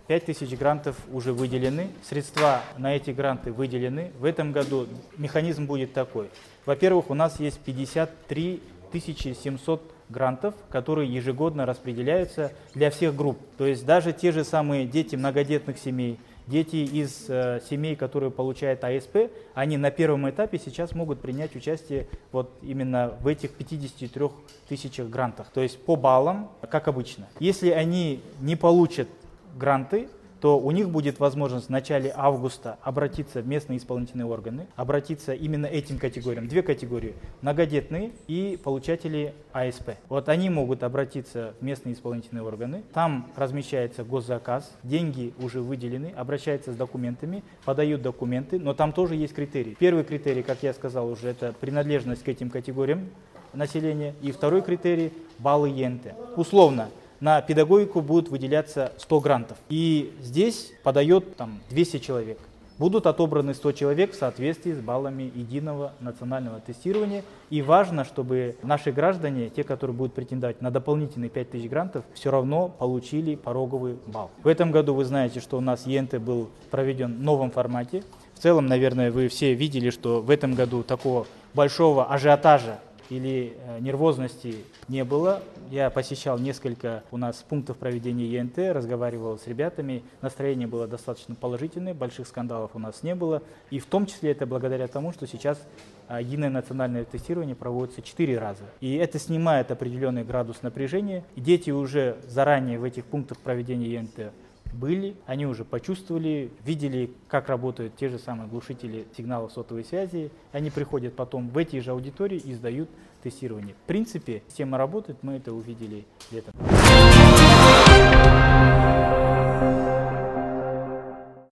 5000 грантов уже выделены, средства на эти гранты выделены. В этом году механизм будет такой. Во-первых, у нас есть 53 700 грантов, которые ежегодно распределяются для всех групп. То есть даже те же самые дети многодетных семей, дети из семей, которые получают АСП, они на первом этапе сейчас могут принять участие вот именно в этих 53 тысячах грантах. То есть по баллам, как обычно. Если они не получат гранты, то у них будет возможность в начале августа обратиться в местные исполнительные органы, обратиться именно этим категориям. Две категории – многодетные и получатели АСП. Вот они могут обратиться в местные исполнительные органы, там размещается госзаказ, деньги уже выделены, обращаются с документами, подают документы, но там тоже есть критерии. Первый критерий, как я сказал уже, это принадлежность к этим категориям населения, и второй критерий – баллы ЕНТ. Условно, на педагогику будут выделяться 100 грантов. И здесь подает 200 человек. Будут отобраны 100 человек в соответствии с баллами единого национального тестирования. И важно, чтобы наши граждане, те, которые будут претендовать на дополнительные 5000 грантов, все равно получили пороговый балл. В этом году вы знаете, что у нас ЕНТ был проведен в новом формате. В целом, наверное, вы все видели, что в этом году такого большого ажиотажа или нервозности не было. Я посещал несколько у нас пунктов проведения ЕНТ, разговаривал с ребятами. Настроение было достаточно положительное, больших скандалов у нас не было. И в том числе это благодаря тому, что сейчас единое национальное тестирование проводится 4 раза. И это снимает определенный градус напряжения. И дети уже заранее в этих пунктах проведения ЕНТ были, они уже почувствовали, видели, как работают те же самые глушители сигналов сотовой связи. Они приходят потом в эти же аудитории и сдают тестирование. В принципе, система работает, мы это увидели летом.